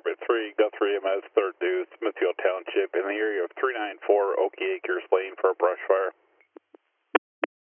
Orbit 3, Guthrie MS, 3rd due, Smithfield Township, in the area of 394 Okie Acres Lane for a brush fire.